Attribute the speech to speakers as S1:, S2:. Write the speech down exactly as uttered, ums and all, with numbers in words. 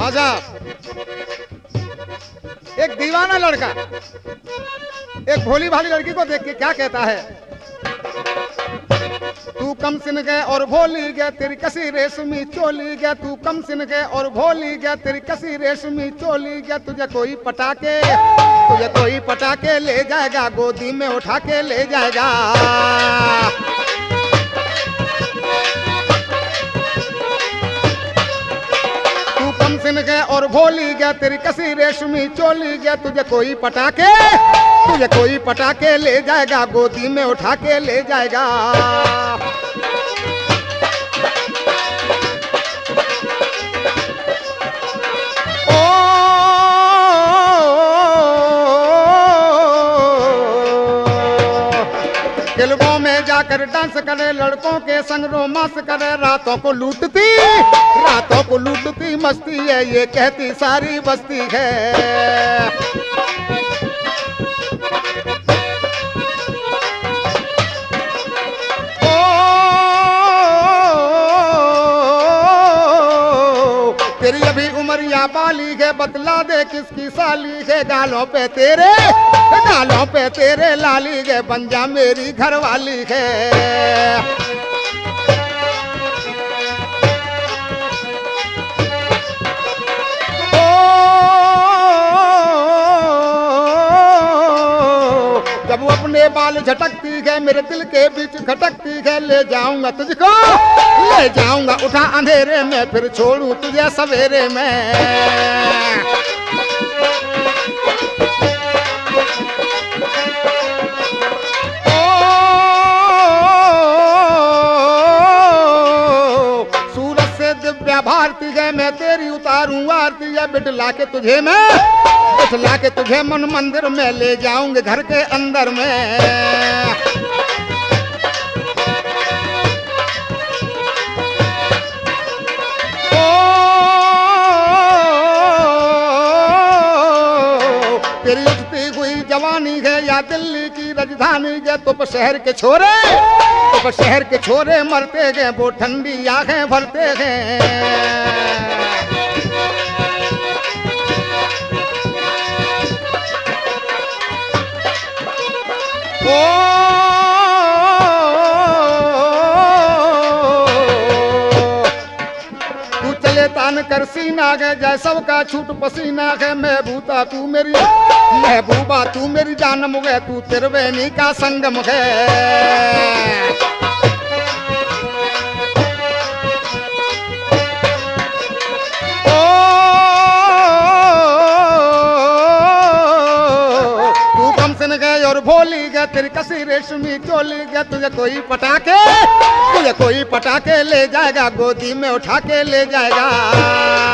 S1: आजा। एक दीवाना लड़का एक भोली भाली लड़की को देख के क्या कहता है, तू कम सिन गए और भोली गए तेरी कसी रेशमी चोली गए, तू कम सिन गए और भोली गए तेरी कसी रेशमी चोली गए, तुझे कोई पटाके तुझे कोई पटाके ले जाएगा, गोदी में उठा के ले जाएगा। तू कम सिन गए और भोली गया तेरी कसी रेशमी चोली गया, तुझे कोई पटाके तुझे कोई पटाके ले जाएगा, गोदी में उठा के ले जाएगा। क्लबों में जाकर डांस करे, लड़कों के संग रोमांस करे, रातों को लूटती रातों को लूटती मस्ती है, ये कहती सारी बस्ती है। ओ तेरी अभी उमरिया बाली है, बतला दे किसकी साली है, गालों पे तेरे गालों पे तेरे लाली है, बन जा मेरी घरवाली है। ओ जब वो अपने बाल झटकती है, मेरे दिल के बीच खटकती है, ले जाऊंगा तुझको ले जाऊंगा उठा अंधेरे में, फिर छोड़ूं तुझे सवेरे में। भारती है मैं तेरी उतारूं आरती है, बिठला के तुझे मैं बिठला के तुझे मन मंदिर में ले जाऊंगे घर के अंदर में। ओ तेरी उठती हुई जवानी है या दिल्ली की राजधानी है, तो शहर के छोरे तो शहर के छोरे मरते गए, वो ठंडी आंखें भरते हैं। ओ तू चले तान कर सीना है, जैसव का छूट पसीना है, महबूबा तू मेरी महबूबा तू मेरी जानम है, तू त्रिवेणी का संगम है। और भोली गया तेरी कसी रेशमी चोली गया, तुझे कोई पटाके तुझे कोई पटाके ले जाएगा, गोदी में उठा के ले जाएगा।